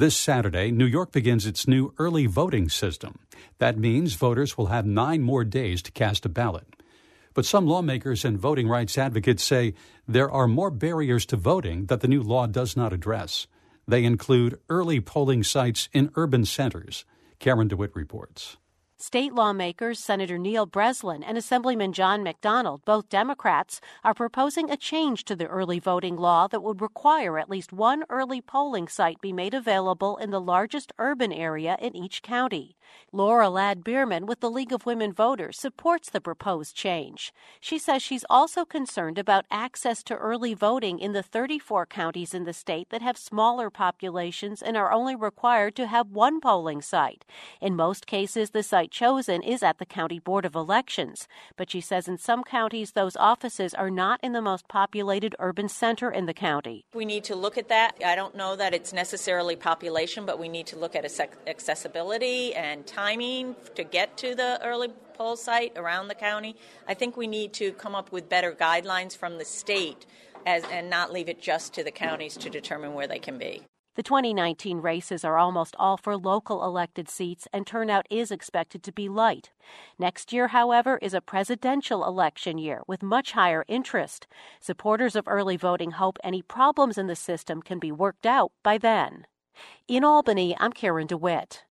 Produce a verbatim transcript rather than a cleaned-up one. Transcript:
This Saturday, New York begins its new early voting system. That means voters will have nine more days to cast a ballot. But some lawmakers and voting rights advocates say there are more barriers to voting that the new law does not address. They include early polling sites in urban centers. Karen DeWitt reports. State lawmakers Senator Neil Breslin and Assemblyman John McDonald, both Democrats, are proposing a change to the early voting law that would require at least one early polling site be made available in the largest urban area in each county. Laura Ladd Bierman with the League of Women Voters supports the proposed change. She says she's also concerned about access to early voting in the thirty-four counties in the state that have smaller populations and are only required to have one polling site. In most cases, the site chosen is at the County Board of Elections, but she says in some counties those offices are not in the most populated urban center in the county. We need to look at that. I don't know that it's necessarily population, but we need to look at accessibility and timing to get to the early poll site around the county. I think we need to come up with better guidelines from the state as, and not leave it just to the counties to determine where they can be. The twenty nineteen races are almost all for local elected seats, and turnout is expected to be light. Next year, however, is a presidential election year with much higher interest. Supporters of early voting hope any problems in the system can be worked out by then. In Albany, I'm Karen DeWitt.